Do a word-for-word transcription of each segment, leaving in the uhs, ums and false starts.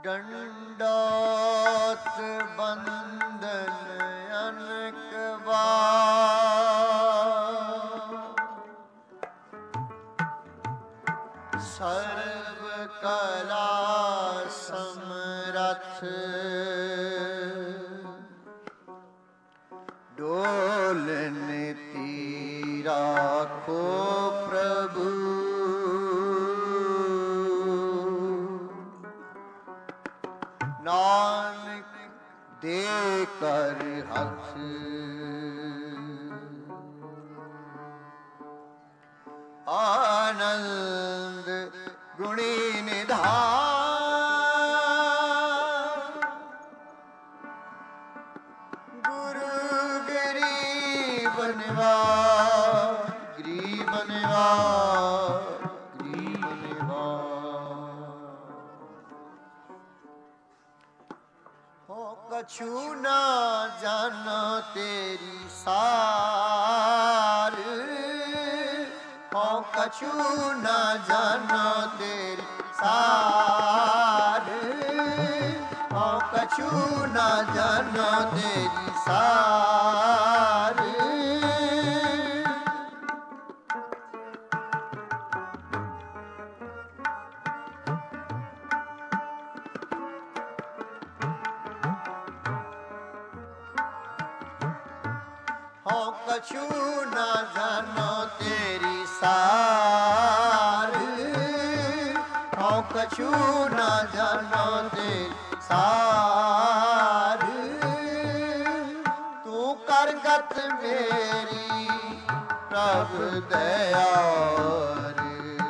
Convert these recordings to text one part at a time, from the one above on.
ਡੰਡੋਤ ਬੰਦਨ ਅਨਕ ਬਾਰ, ਸਰਬ ਕਲਾ ਸਮਰੱਥ ਡੋਲਨਤੀ ਰਾਖੋ ਪ੍ਰਭੂ। ਨਾਨਕ ਦੇ ਕਰ ਹੱਥ ਆਨੰਦ ਗੁਣੀ ਨਿਧਾਨ, ਗੁਰੂ ਗਰੀਬ ਨਿਵਾਜ, ਗਰੀਬ ਨਿਵਾਜ, ਗਰੀਬ ਨਿਵਾਜ। ਹੋ ਕਛੂ ਨਾ ਜਾਣੋ ਤੇਰੀ ਸਾਰ, ਹੋ ਕਛੂ ਨਾ ਜਾਣੋ ਤੇਰੀ ਸਾਰ, ਹੋ ਕਛੂ ਨਾ ਜਾਣੋ ਤੇਰੀ ਸਾਰ। ਹੋ ਕਛੂ ਨਾ ਜਾਣੋ ਤੇਰੀ ਸਾਰ, ਹੋ ਕਛੂ ਨਾ ਜਾਣੋ ਤੇਰੀ ਸਾਰ। ਤੂੰ ਕਰਗਤ ਮੇਰੀ ਪ੍ਰਭ ਦਇਆਰ,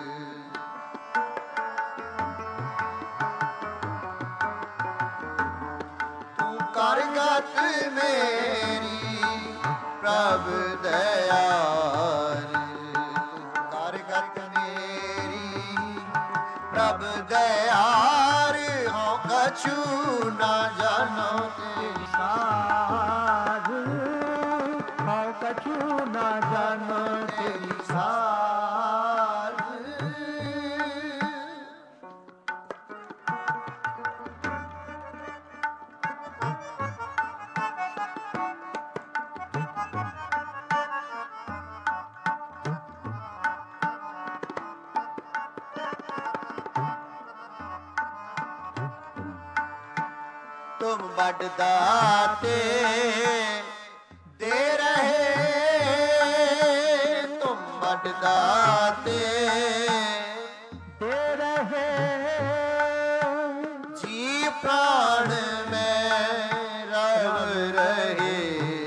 ਤੂੰ ਕਰਗਤ ਮੇਰੀ ਪ੍ਰਭ ਦਇਆਰ, ਕਰਗਤ ਮੇਰੀ ਪ੍ਰਭ ਦਇਆਰ। ਹੋ ਕਛੂ ਨਾ ਜਾਣੋ ਤੇਰੀ ਸਾਰ, ਹੋ ਕਛੂ ਨਾ ਜਾਣੋ ਤੇਰੀ ਸਾਰ। ਤੁਮ ਵੱਡ ਦਾਤੇ ਦੇ ਰਹੇ, ਤੁਮ ਵੱਡ ਦਾਤੇ ਦੇ ਰਹੇ। ਜੀ ਪ੍ਰਾਣ ਮੈਂ ਰਵ ਰਹੇ,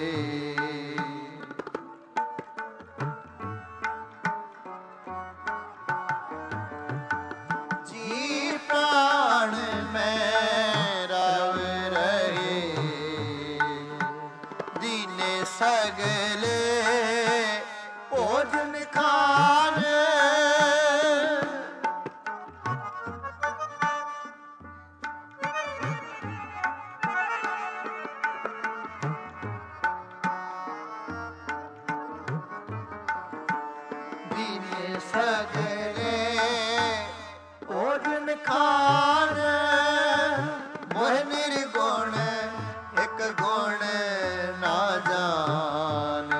ਜੀ ਪ੍ਰਾਣ ਮੈਂ ਸਗਲੇ ਭੋਜਨ ਖਾਨ। ਦੀਨੇ ਸਗਲੇ ਭੋਜਨ ਖਾਨ। ਮੋਹ ਨਿਰਗੁਣ ਇੱਕ ਗੁਣ ਨਾ ਜਾਣ,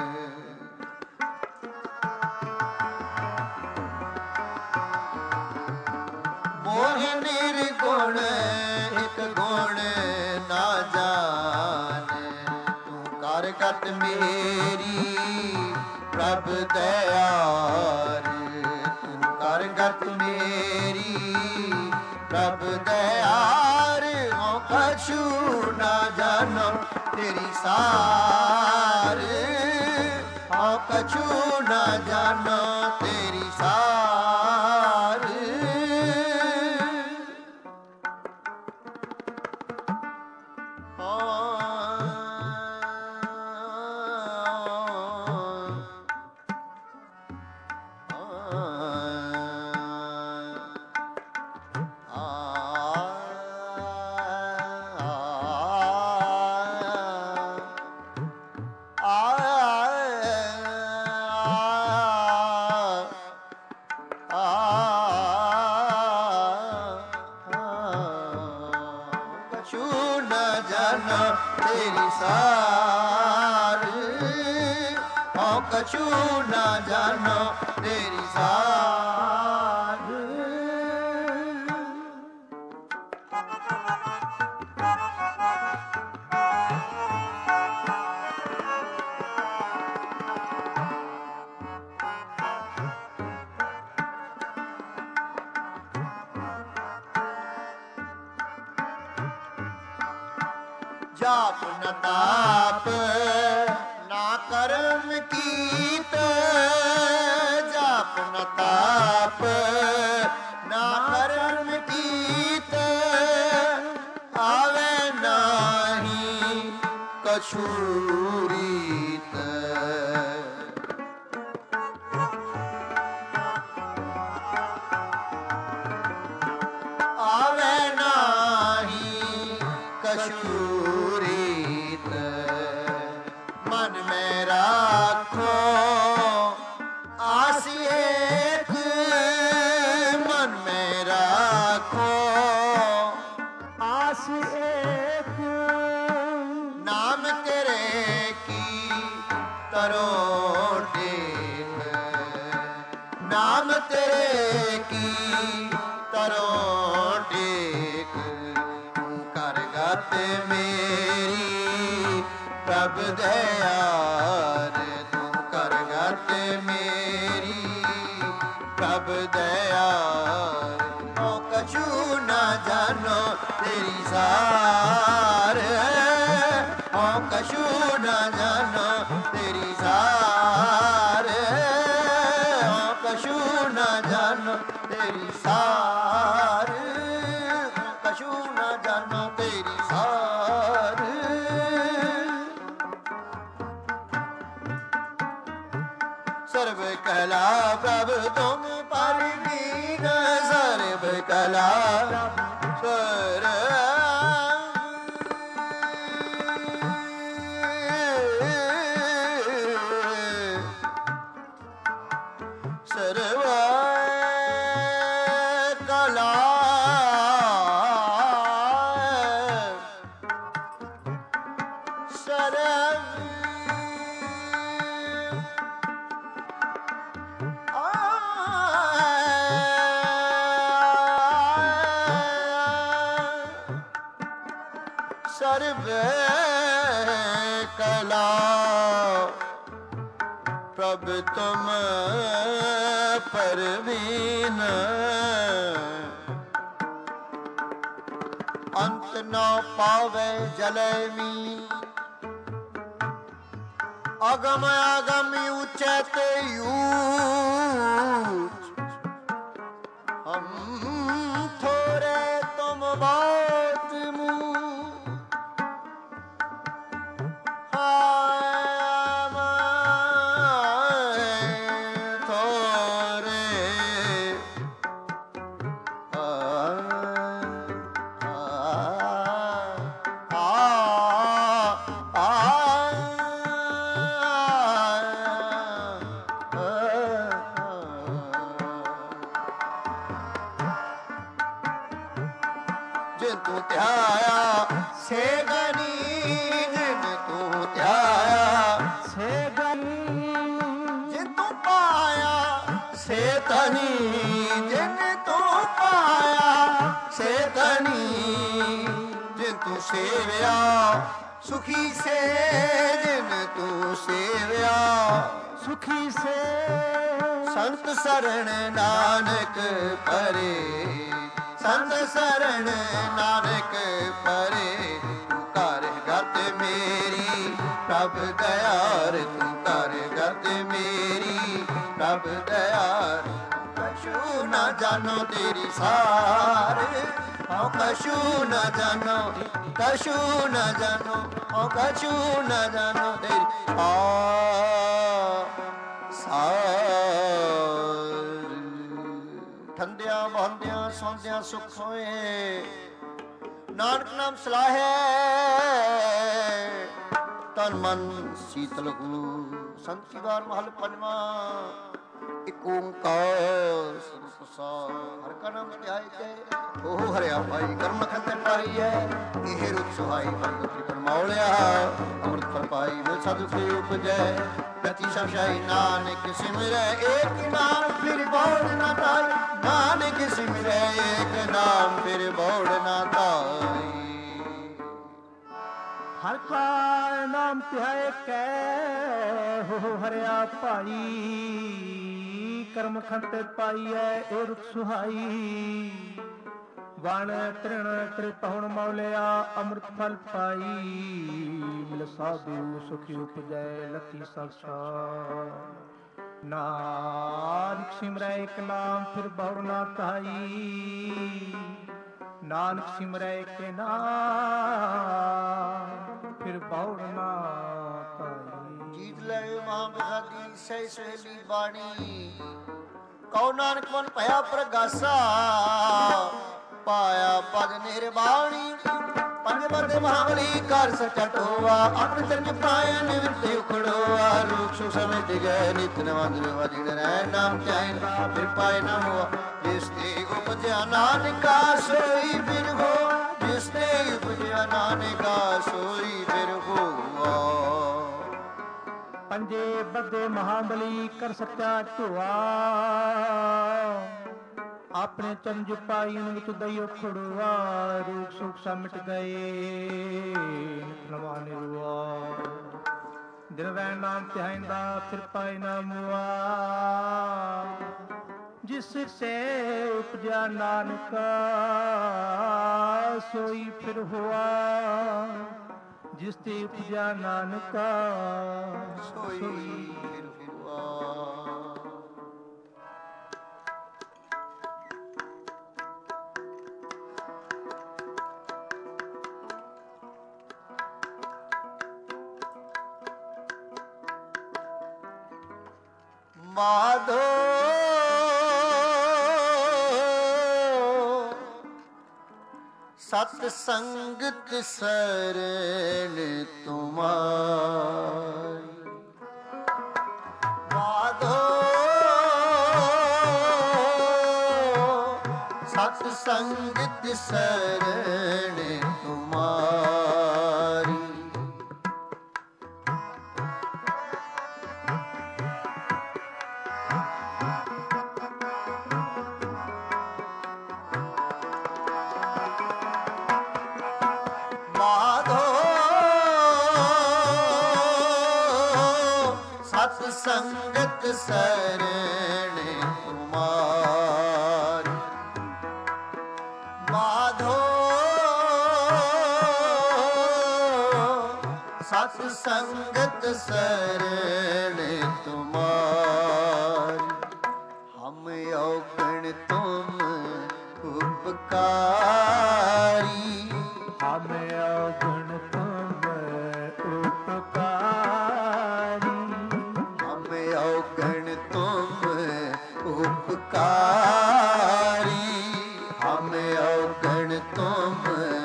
ਮੋਹ ਨਿਰਗੁਣ ਇੱਕ ਗੁਣ ਨਾ ਜਾਣ। ਤੂੰ ਕਰਗਤ ਮੇਰੀ ਪ੍ਰਭ ਦਇਆਰ, ਤੂੰ ਕਰਗਤ ਮੇਰੀ ਪ੍ਰਭ ਦਇਆਰ। ਹੋ ਕਛੂ ਨਾ ਜਾਣੋ ਤੇਰੀ ਸਾਰ, ਹੋ ਕਛੂ ਨਾ ਜਾਣੋ ਤੇਰੀ ਸਾਰ। ਤੇਰੀ ਸਾਰ, ਹਉ ਕਛੂ ਨਾ ਜਾਣੋ ਤੇਰੀ ਸਾਰ। ਜਾਪ ਨ ਤਾਪ ਨਾ ਕਰਮ ਕੀਤ, ਜਾਪ ਨ ਤਾਪ ਨਾ ਕਰਮ ਕੀਤ, ਆਵੇ ਨਾਹੀ ਕਛੂ ਰੀਤ। ਆਵੇ ਨਾਹੀ ਕਛੂ मन में राखो आस एक, मन में राखो आस एक, नाम तेरे की तरो टेक, नाम तेरे की तरो टेक। कर गत मेरी प्रभ दयार, तू कर गत मेरी प्रभ दयार। ओ कछू न जानो तेरी सार, ओ कछू न जानो तेरी सार, ओ कछू न जानो तेरी सार, कछू न जानो तेरी सार। सर्व कला प्रभु तुम परवीन, सर्व कला स्वर सर्व कला सर्व सर्व कला प्रभ तुम परवीन, अंत न पावे जले मीन। अगम अगम उच्चत ऊच, हम थोरे तुम बहुत मुँह। जिन तू ध्याया से गनी, जिन तू ध्याया से गनी, जिन तू पाया से तनी, जिन तू पाया से तनी। जिन तू सेव्या सुखी से, जिन तू सेव्या सुखी से। संत शरण नानक परे, संत शरण नानक परे। तू कर गत मेरी प्रभ दयार, तू कर गत मेरी प्रभ दयार। कछू न जानो तेरी सार, औ कछू न जानो, कछू न जानो, औ कछू न जानो तेरी आ सार। ਠੰਦਿਆਂ ਬਹਿੰਦਿਆਂ ਸੌਂਦਿਆਂ ਸੁਖ ਹੋਏ, ਨਾਨਕ ਨਾਮ ਸਲਾਹੇ। ਤਨ ਮਨ ਸੀਤਲ ਗੁਰੂ। ਸੰਤੀ ਵਾਰ ਮਹਲ ਪੰਜਵਾਂ। ਇੱਕ ਓੰਕਾਰ ਸਤਿ ਹਰ ਕਾ ਨਾਮ ਧਿਆਇ ਕੇ ਉਹ ਹਰਿਆ ਭਾਈ ਕਰਮ ਖੰਤੇ ਪਾਈ ਹੈ ਇਹ ਰੁੱਤ ਸੁਹਾਈ ਬੰਦ ਤ੍ਰਿਪਨ ਮੌਲਿਆ ਅੰਮ੍ਰਿਤ ਫਲ ਪਾਈ ਮਿਲ ਸਾਧੂ ਕੀ ਉਪਜੈ ਪ੍ਰਤੀ ਸ਼ਬਦਾਈ ਨਾਨਕ ਸਿਮਰੈ ਏਕ ਨਾਮ ਫਿਰ ਬੋੜ ਨਾ ਤਾਈ ਨਾਨਕ ਸਿਮਰੈ ਏਕ ਨਾਮ ਫਿਰ ਬੋੜ ਨਾ ਤਾਈ ਹਰ ਕਾ ਨਾਮ ਧਿਆਇ ਕੈ ਹੋ ਹਰਿਆ ਭਾਈ ਕਰਮ ਖੰਤੇ ਪਾਈਐ ਏ ਰੁੱਤ ਸੁਹਾਈ ਵਣ ਤ੍ਰਿਣ ਤ੍ਰਿਪਹੁਣ ਮੌਲਿਆ ਅੰਮ੍ਰਿਤ ਫਲ ਪਾਈ ਮਿਲ ਸਾਧੂ ਸੁਖੀ ਉਪਜੈ ਲਤੀ ਸਖਸ਼ਾ ਨਾਨਕ ਸਿਮਰੈ ਏਕ ਨਾਮ ਫਿਰ ਬਉ ਨਾ ਤਾਈ ਨਾਨਕ ਸਿਮਰੈ ਕੇ ਨਾਮ ਫਿਰ ਬਉ ਨਾ ਤਾਈ ਜੀਤ ਲੈ ਮਹਾਂ ਬਖਾਦੀ ਸਹਿ ਸਹੇਲੀ ਬਾਣੀ ਕਉ ਨਾਨਕ ਮਨ ਭਇਆ ਪ੍ਰਗਾਸਾ ਪਾਇਆ ਪਦ ਨਿਰਵਾਣੀ ਪੰਜ ਬੰਦੇ ਮਹਾਬਲੀ ਕਰ ਸਚਾ ਟੋਆ ਆਪਣੇ ਚਰਨ ਪਾਇਆ ਨਿਵਿਤ ਉਖੜੋਆ ਰੂਪ ਸੁਖ ਸਮੇਂ ਦਿਗੈ ਨਿਤ ਨਵੰਦਰ ਵਜਣ ਰਹਿ ਨਾਮ ਧਿਆਇ ਫਿਰ ਪਾਏ ਨਾ ਹੋਆ ਜਿਸ ਤੇ ਉਪਜਿਆ ਨਾਨਕਾ ਸੋਈ ਫਿਰ ਹੋ ਜਿਸ ਤੇ ਉਪਜਿਆ ਨਾਨਕਾ ਸੋਈ ਫਿਰ ਹੋਆ ਪੰਜੇ ਬੱਦੇ ਮਹਾਬਲੀ ਕਰ ਸੱਚਾ ਢੋਆ ਆਪਣੇ ਚੰਜ ਪਾਈ ਵਿੱਚ ਦਈਓ ਖੜਵਾ ਰੂਪ ਸੁਖ ਸਾ ਮਿਟ ਗਏ ਨਵਾ ਨਿਰਵਾ ਦਿਨ ਵੈ ਨਾਮ ਧਿਆਇਂਦਾ ਫਿਰ ਪਾਏ ਨਾ ਮੁਆ ਜਿਸ ਸੇ ਉਪਜਿਆ ਨਾਨਕਾ ਸੋਈ ਫਿਰ ਹੋਆ ਜਿਸ ਤੇ ਉਪਜਿਆ ਨਾਨਕਾ ਸੋਈ ਫਿਰ ਹੋਆ ਮਾਧੋ ਸਤ ਸੰਗਤ ਸਰਣ ਤੁਮਾਰੀ ਮਾਧੋ ਸਤ ਸੰਗਤ ਸਰਣ ਤੁਮਾਰੀ ਸੰਗਤ ਸਰਣ ਤੁਮਾਰੀ ਮਾਧੋ ਸਤ ਸੰਗਤ ਸਰਣ ਤੁਮਾਰੀ ਹਮ ਔਗਣ ਤੁਮ ਉਪਕਾਰੀ ਹਮ ਔਗਣ ਤੁਮ ਉਪਕਾਰੀ ਔਗਣ ਤੁਮ ਉਪਕਾਰੀ ਹਮ ਔਗਣ ਤੁਮ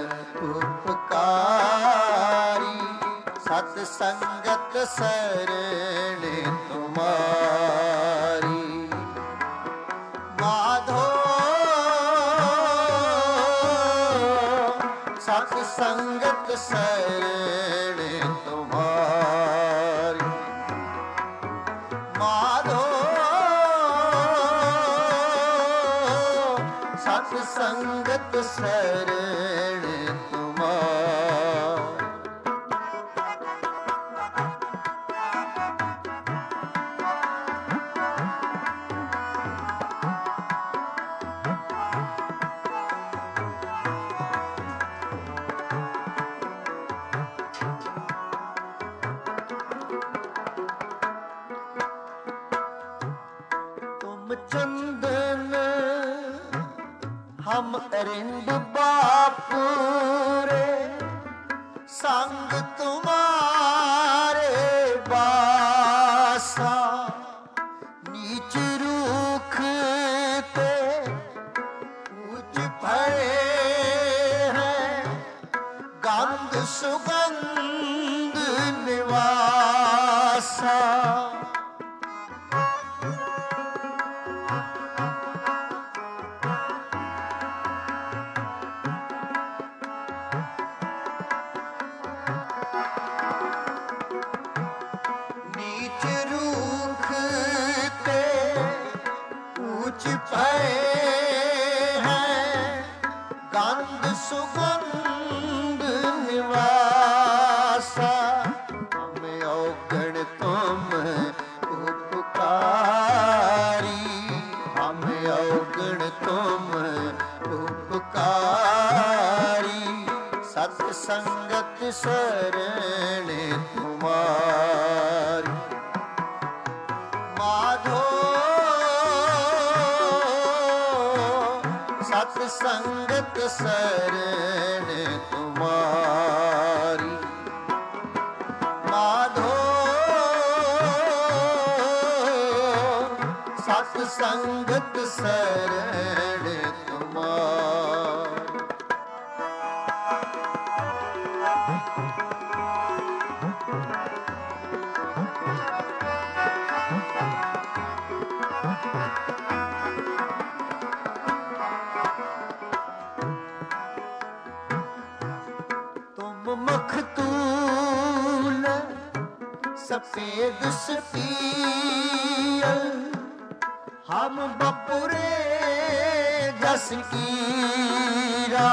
ਉਪਕਾਰੀ ਸਤ ਸੰਗਤ ਸਰਣ ਤੁਮਾਰੀ ਮਾਧੋ ਸਤ ਸੰਗਤ ਸਰਣ ਤੁਮਾਰੀ ਮਾਧੋ ਸਤ ਸੰਗਤ ਸਰਣ ਤੁਮਾਰੀ चंदन हम अरिंद बापुरे संग तुम्हारे बासा नीच रूख ते ऊंच भरे हैं गंध सुगंध निवासा उच भय है गंध सुगंध निवासा हमें औगण तुम उपकारी हमें औगण तुम उपकारी सत्संगत शरण तुम्हारी माधो सत्संगत शरण तुम्हारी माधो सत्संगत शरण तुम्हारी मखतूल सफेद सफियल हम बपुरे जस कीरा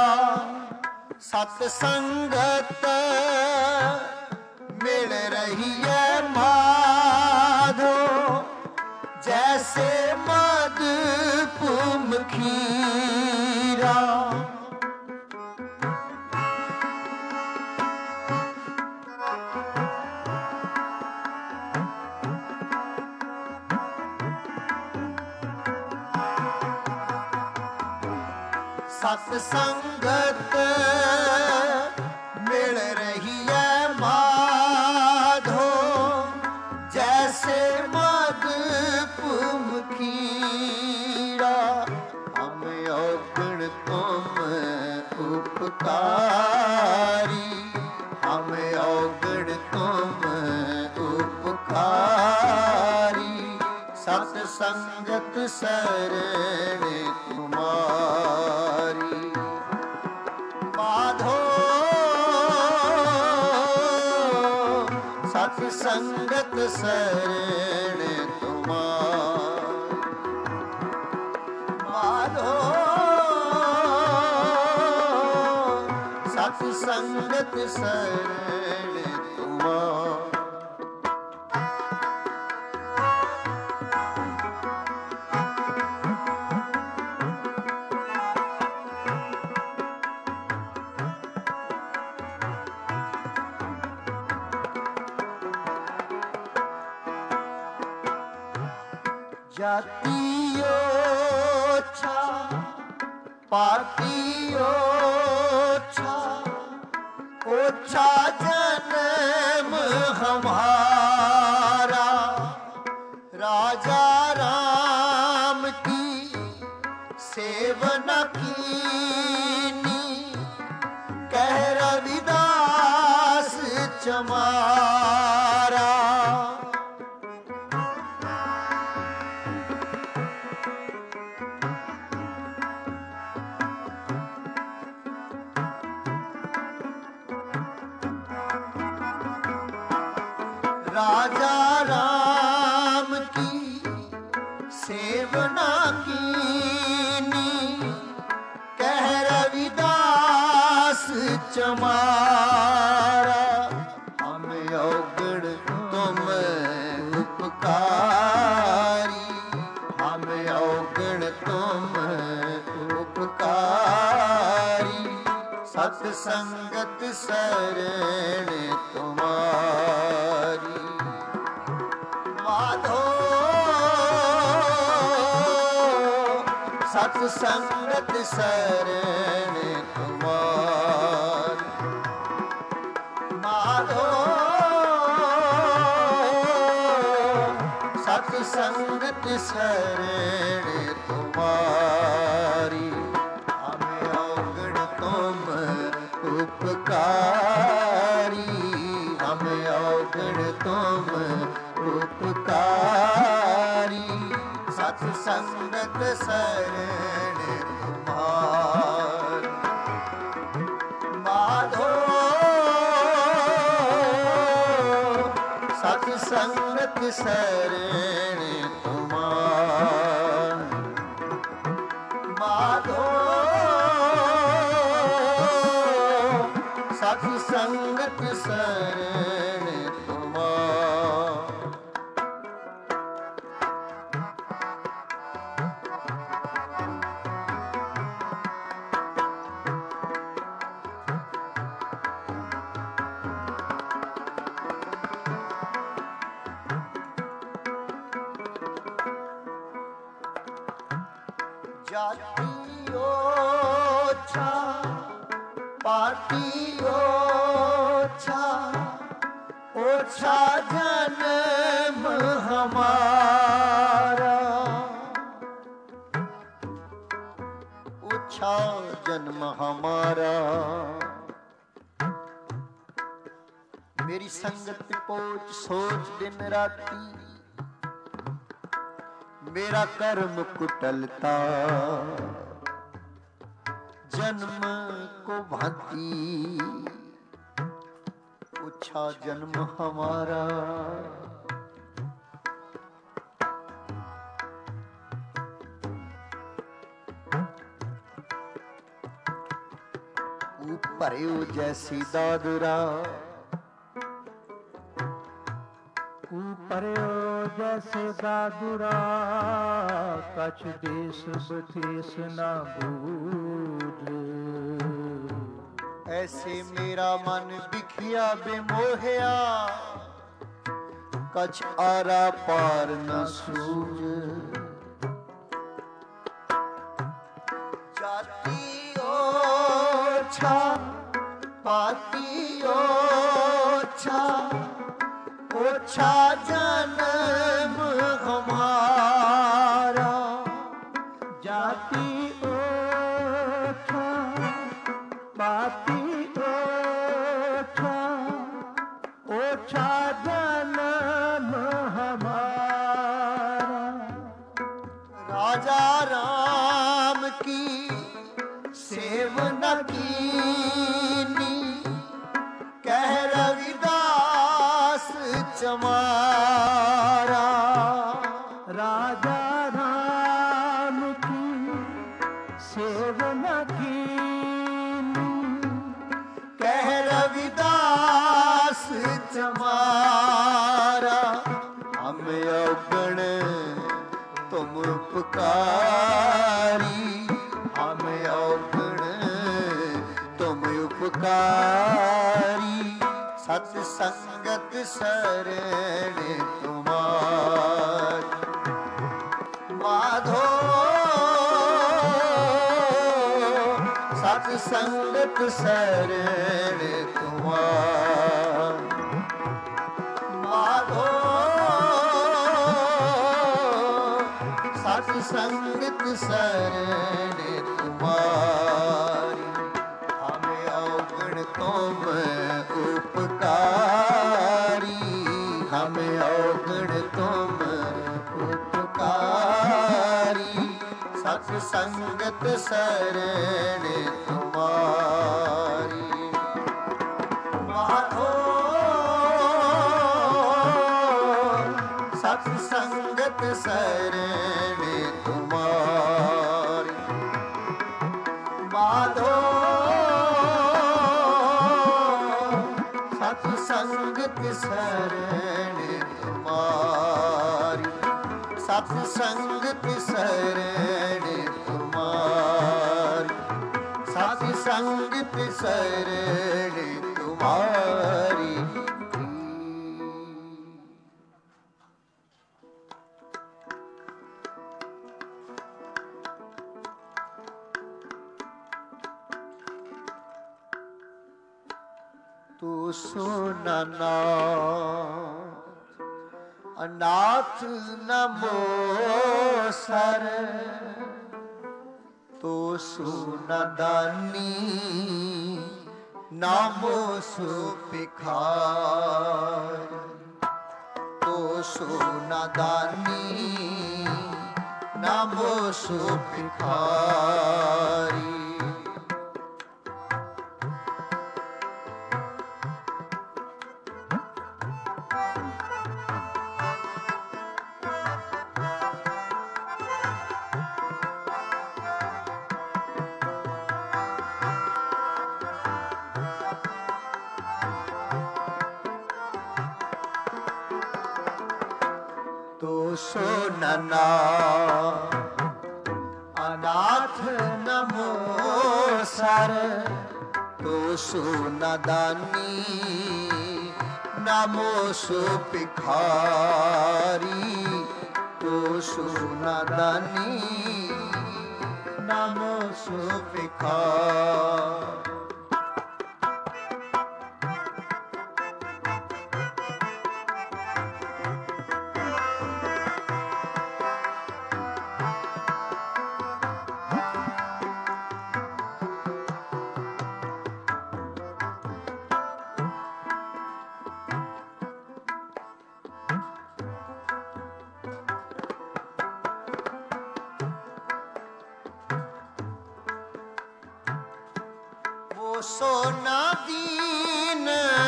सत्संगत मिल रही है माधो जैसे मद पुम खीरा सत्संगत मिल रही है माधो जैसे मद पुम खीरा हम औगण तुम उपकारी हम औगण तुम उपकारी सत्संगत शरण तुम्हारी माधो सत्संगत शरण तुम्हारी माधो सत्संगत शरण तुम्हारी जातियो छा पातियो छा ओछा जन्म हमारा राजा राम की सेवना कीनी कह रविदास चमारा राजा राम की सेवना कीनी कह रविदास चमारा हम औगण तुम उपकारी हम औगण तुम उपकारी सत्संगत शरण तुम्हारी माधो सत्संगत शरण तुम्हारी माधो सत्संगत शरण तुम्हारी हमें औगण तुम उपकारी हमें औगण तुम उपकारी सत्संगत शरण तुम्हारी माधो सत्संगत शरण तुम्हारी संगत शरण तुम्हार। जाति ओछा पाटी ओछा, ओछा जन्म हमारा, ओछा जन्म हमारा। मेरी संगत पोच सोच दिन राती, मेरा कर्म कुटलता जन्म को भांति, ओछा जन्म हमारा। ऊपर जैसी दादरा, ऊपर जैसे दादुरा, कछ देश बथेस ना बूझ। ऐसे मेरा मन बिखिया बेमोहया, कछ आरा पार न सूझ। जाति ओछा पाती ओछा, ओछा जन्म हमारा। जाति ओछा पाती ओछा, ओछा जन्म हमारा। राजा राम की सेवना कीनी, कह रविदास चमारा। राजा राम की सेवना कीनी, कह रविदास चमारा। हम अवगण तुम उपकारी, हम अवगण तुम उपकारी। सत्संगत शरण तुम्हार। माधो सत्संगत शरण तुम्हार। माधो सत्संगत शरण तुम्हारी। हमें अवगुण तुम उपकारी, हमें अवगुण तुम उपकारी। सत्संगत शरण तुम्हारी। माधो सत्संगत शरण तुम्हारी। माधो सत्संगत शरण तुम्हारी। सत्संगत शरण तुम्हारी। सत्संगत शरण तुम्हारी। तू सुन अनाथ नमो सर। तू सुन दानी नामो सुभिखार। तू सुन दानी नामो सुभिखारी। सो नना अनाथ नमो सर तो सो नदानी नमो सो भिखारी तो सो नदानी नमो सो भिखारी। सो न दीन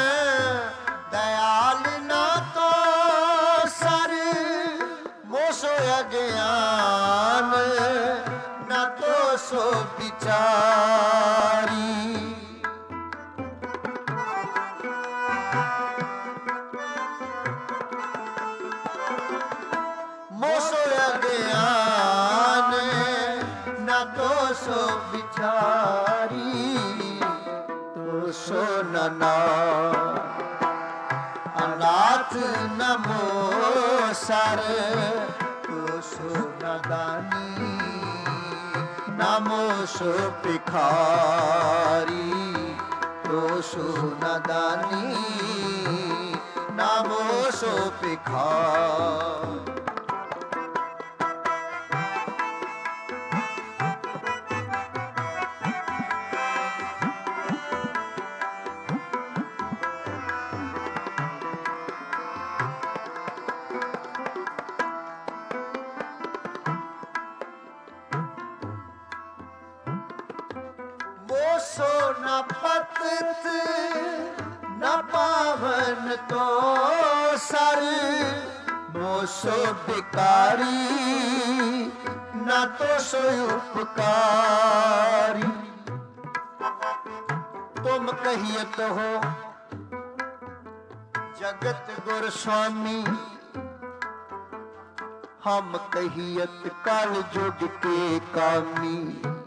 दयाल न तो सर मोसो अज्ञान न तो सो विचारी। मोसो अज्ञान न तो सो विचारी सो नना अनाथ नमो सर तो सो नदानी नमो सो भिखारी तो सो नदानी नमो सो भिखारी। सो न पतित न पावन तो सर मोसो भिखारी न तो सो उपकारी। तुम कहियत हो जगत गुर स्वामी हम कहियत कल जुग के कामी।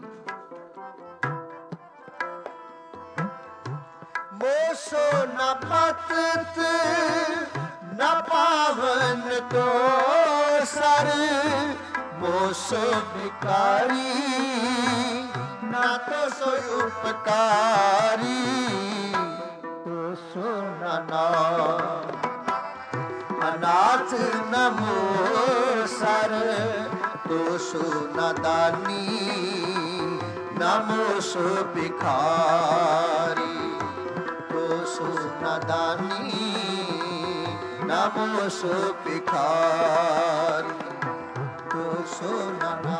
मोसो न पतित न पावन तो सर मोसो भिखारी न तो सो उपकारी तो सो नना अनाथ नमो सर तो सो नदानी नमो सो भिखारी सो नदानी नमो सो भिखारी तो सो नना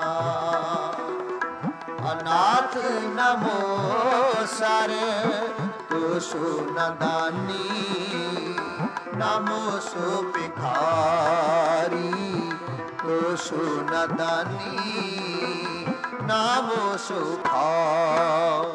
अनाथ नमो सर तो सो नदानी नमो सो भिखारी तो सो नदानी नमो सो भिखारी।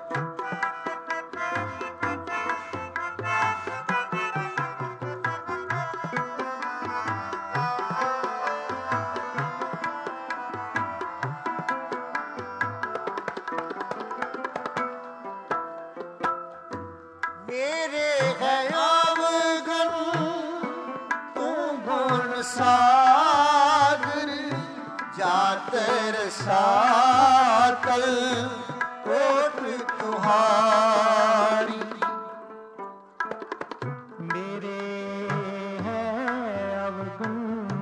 मेरे है अवगुण तू गुण सागर जातर सातल कोट तुहारी। मेरे है अवगुण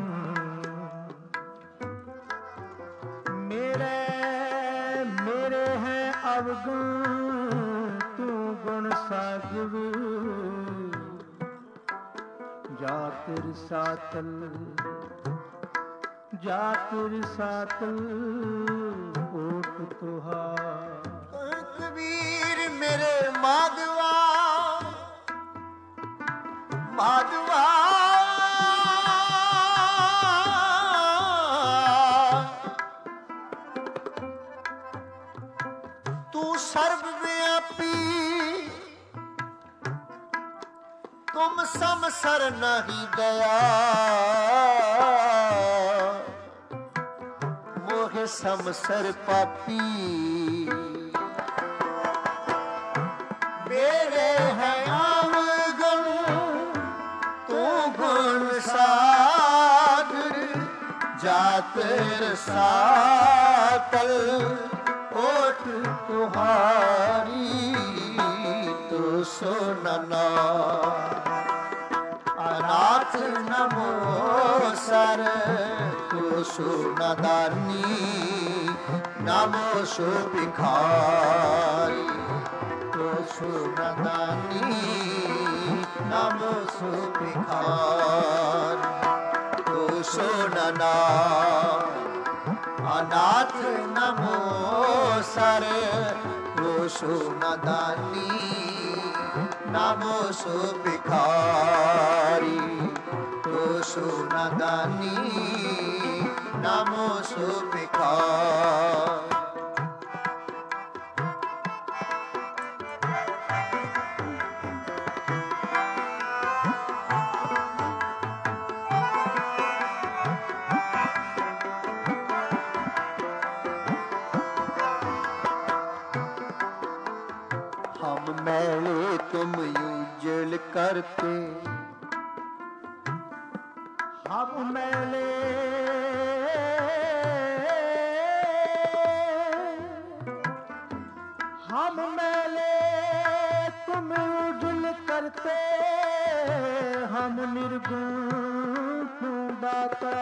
मेरे मेरे है अवगुण गुण सागर जातिर सातल जातिर सातल ओट तुहार। कबीर मेरे माधवा माधवा तू सर्वव्यापी तुम समसर नहीं दया ਸਮਸਰ ਪਾਪੀ ਮੇਰੇ ਹੈ ਆਮ ਗੁਣ ਤੂੰ ਗੁਣ ਸਾਗਰ ਜਾਤ ਰਸਾਤਲ ਓਟ ਤੁਹਾਰੀ ਤੂੰ ਸੁਨਨਾ ਅਨਾਥ ਨਮੋ ਸਰ ਤੂੰ ਸੁਨਦਾਨੀ ਨਮੋ ਸੋ ਭਿਖਾਰੀ ਤੂੰ ਸੁਨਦਾਨੀ ਨਮੋ ਸੋ ਭਿਖਾਰੀ ਤੂੰ ਸੁਨਨਾ ਅਨਾਥ ਨਮੋ ਸਰ ਤੂੰ ਸੁਨਦਾਨੀ ਨਮੋ ਸੋ ਭਿਖਾਰੀ ਤੂੰ ਸੁਨਦਾਨੀ ਨਮੋ ਸੋ ਭਿਖਾਰੀ मैले तुम उज्जल करते हम मैले हम मैले तुम उज्जल करते हम निर्गुण तू दाता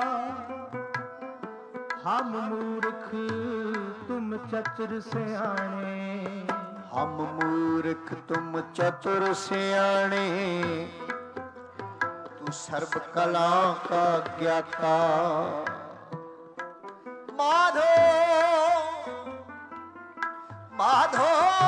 हम मूर्ख तुम चतुर सियाणे हम मूर्ख तुम चतुर सियाणे तू सर्व कला का ज्ञाता माधो माधो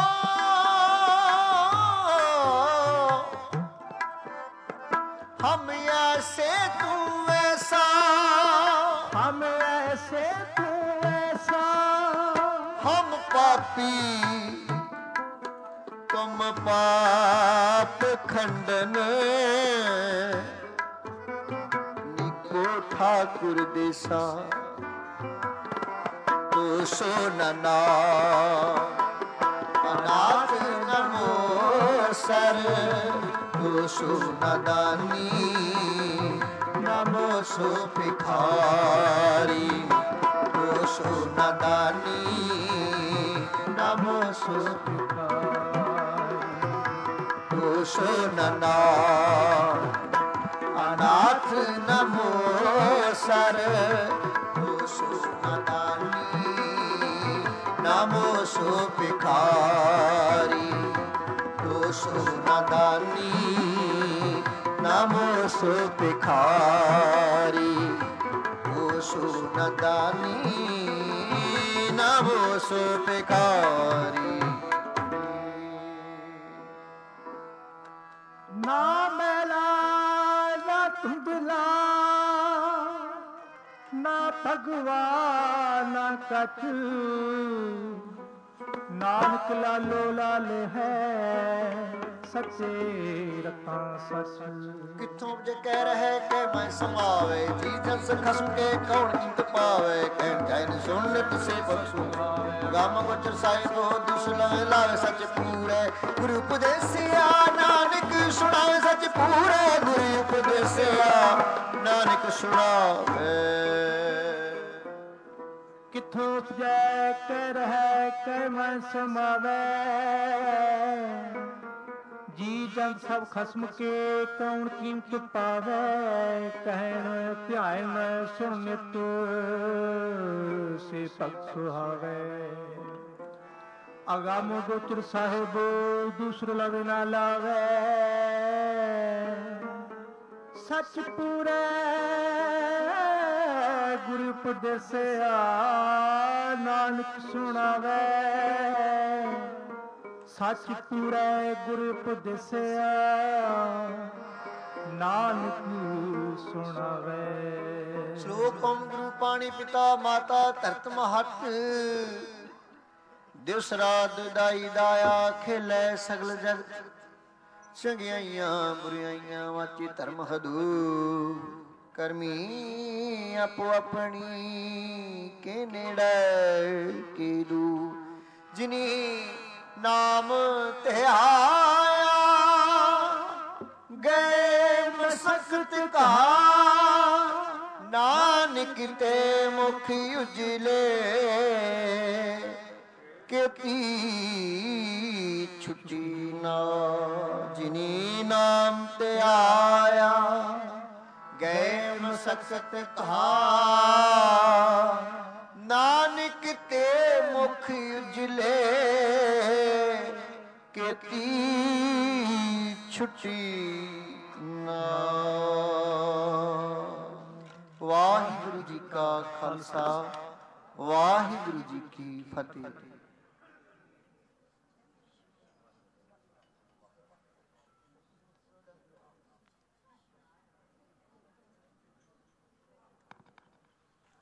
हम ऐसे तू ऐसा हम ऐसे तू ऐसा हम पापी तुम पाप खंडन निको ठाकुर देसा तो सोनना अनाथ नमो सर तो सोनदानी नमो सो भिखारी तो सोनदानी नमो सो सुनना अनाथ नमो सर तू सुनदानी नमो सो भिखारी तू सुनदानी नमो सो भिखारी तू सुनदानी नमो सो भिखारी ना मैला ना धुंधला ना भगवान ना कछ नानक लालो लाल है सच्चे रता सच किथों जे कह रहे के मैं समावे जी जस खसम के कौन चिंत पावे कहन जैन सुन लिट से बख्शू गाम गोचर साहिब हो दुसला लावे सच पूरे गुरु उपदेसिया नानक सुनावे सच पूरे गुरु उपदेसिया नानक सुनावे किथों उपजै के रहे के मन समावे जी जन सब खसम के कौन कीमत पावे कहन ध्यान सुन नित से भगत सुहावे अगम गोचर साहिब दूसर लवे ना लावे सच पूरे गुरु उपदेसिया नानक सुनावे सच पूरे गुरु उपदेसिया नानक सुनावे श्लोक ओम गुरु पाणी पिता माता धरत महत दिवस रात दाई दाया खेलै सगल जगत चंगियाइयां बुराइयां वाची धर्म हदू ਕਰਮੀ ਆਪੋ ਆਪਣੀ ਕੇ ਨੇੜੇ ਕੀਦੂ ਜਿਨੀ ਨਾਮ ਧਿਆਇਆ ਗਏ ਮਸਕਤ ਕਾ ਨਾਨਕ ਤੇ ਮੁਖ ਉਜਲੇ ਕੀਤੀ ਛੁੱਟੀ ਨਾ ਜਿਨੀ ਨਾਮ ਤੇ ਆਇਆ ਗਏ ਮਸਕਤ ਕਹਾ ਨਾਨਕ ਤੇ ਮੁਖ ਉਜਲੇ ਕੀਤੀ ਛੁੱਟੀ ਨਾ। ਵਾਹਿਗੁਰੂ ਜੀ ਕਾ ਖਾਲਸਾ ਵਾਹਿਗੁਰੂ ਜੀ ਕੀ ਫਤਿਹ।